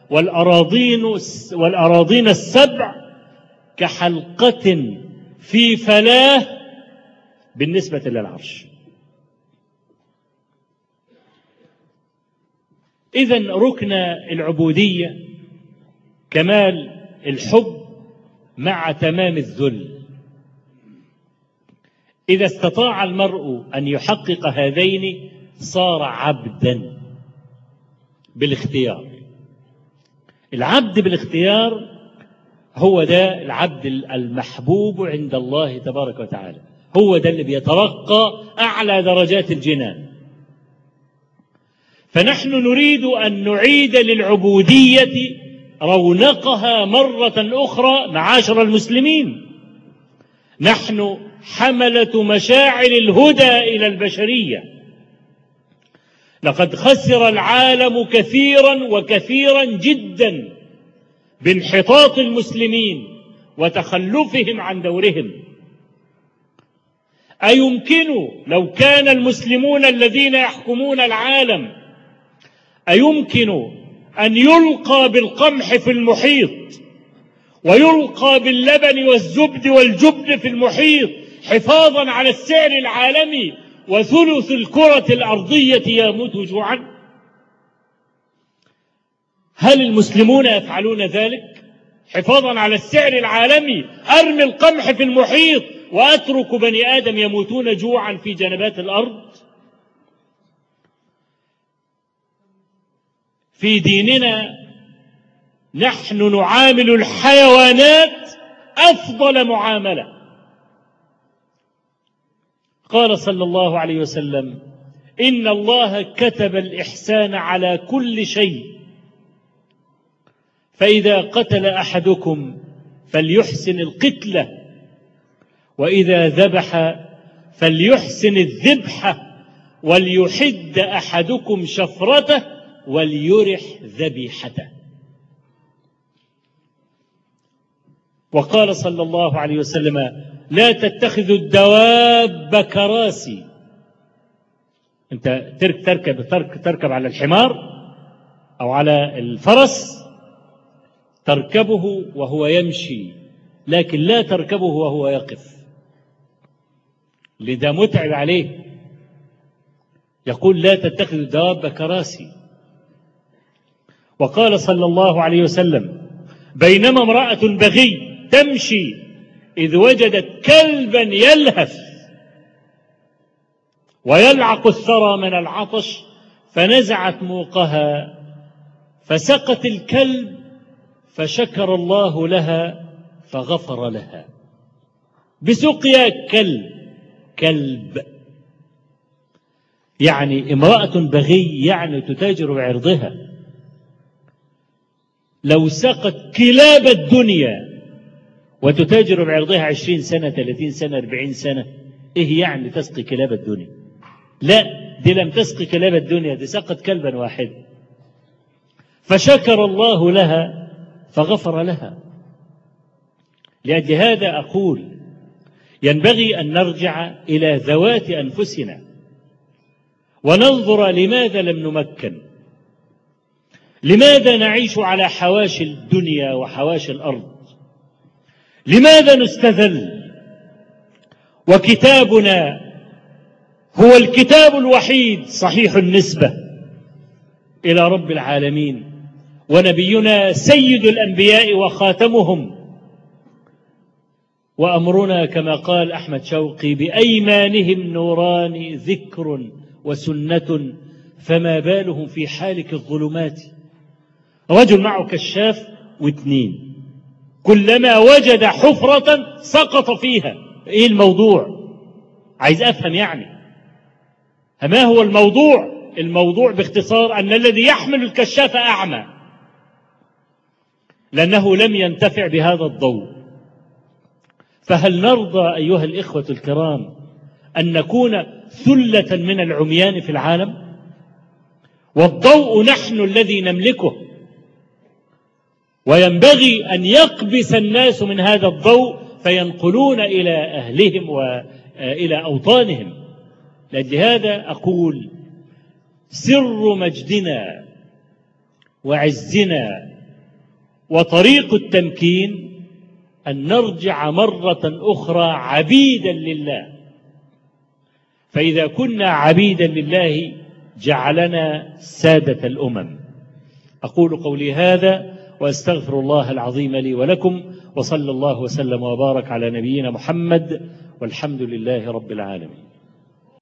والأراضين السبع كحلقة في فلاة بالنسبة للعرش. إذن ركن العبودية كمال الحب مع تمام الذل. إذا استطاع المرء أن يحقق هذين صار عبدا بالاختيار. العبد بالاختيار هو ده العبد المحبوب عند الله تبارك وتعالى، هو ده اللي بيترقى أعلى درجات الجنان. فنحن نريد أن نعيد للعبودية رونقها مرة أخرى. معاشر المسلمين، نحن حملة مشاعر الهدى إلى البشرية. لقد خسر العالم كثيرا جدا بانحطاط المسلمين وتخلفهم عن دورهم. أيمكن لو كان المسلمون الذين يحكمون العالم أيمكن أن يلقى بالقمح في المحيط ويلقى باللبن والزبد والجبن في المحيط حفاظا على السعر العالمي وثلث الكرة الأرضية يموت جوعا؟ هل المسلمون يفعلون ذلك حفاظا على السعر العالمي؟ أرمي القمح في المحيط وأترك بني آدم يموتون جوعا في جنبات الأرض؟ في ديننا نحن نعامل الحيوانات أفضل معاملة. قال صلى الله عليه وسلم: إن الله كتب الإحسان على كل شيء، فإذا قتل أحدكم فليحسن القتلة، وإذا ذبح فليحسن الذبحة، وليحد أحدكم شفرته وليرح ذبيحته. وقال صلى الله عليه وسلم: لا تتخذوا الدواب كراسي. أنت تركب على الحمار أو على الفرس، تركبه وهو يمشي، لكن لا تركبه وهو يقف، لذا متعب عليه. يقول: لا تتخذوا الدواب كراسي. وقال صلى الله عليه وسلم: بينما امرأة بغي تمشي إذ وجدت كلبا يلهث ويلعق الثرى من العطش، فنزعت موقها فسقت الكلب، فشكر الله لها فغفر لها بسقيا كلب. يعني امرأة بغي يعني تتاجر بعرضها. لو سقت كلاب الدنيا وتتاجر بعرضها 20 سنة 30 سنة 40 سنة، إيه يعني تسقي كلاب الدنيا؟ لا، دي لم تسقي كلاب الدنيا، دي سقت كلبا واحد، فشكر الله لها فغفر لها. لأجل هذا أقول: ينبغي أن نرجع إلى ذوات أنفسنا وننظر لماذا لم نمكن، لماذا نعيش على حواشي الدنيا وحواشي الأرض، لماذا نستذل، وكتابنا هو الكتاب الوحيد صحيح النسبة إلى رب العالمين، ونبينا سيد الأنبياء وخاتمهم، وأمرنا كما قال أحمد شوقي بأيمانهم نوران ذكر وسنة فما بالهم في حالك الظلمات. رجل معه كشاف واثنين، كلما وجد حفرة سقط فيها. إيه الموضوع؟ عايز أفهم يعني ما هو الموضوع؟ الموضوع باختصار أن الذي يحمل الكشاف أعمى، لأنه لم ينتفع بهذا الضوء. فهل نرضى أيها الإخوة الكرام أن نكون ثلة من العميان في العالم؟ والضوء نحن الذي نملكه، وينبغي أن يقبس الناس من هذا الضوء فينقلون إلى أهلهم وإلى أوطانهم. لهذا أقول سر مجدنا وعزنا وطريق التمكين أن نرجع مرة أخرى عبيدا لله. فإذا كنا عبيدا لله جعلنا سادة الأمم. أقول قولي هذا وأستغفر الله العظيم لي ولكم، وصلى الله وسلم وبارك على نبينا محمد، والحمد لله رب العالمين.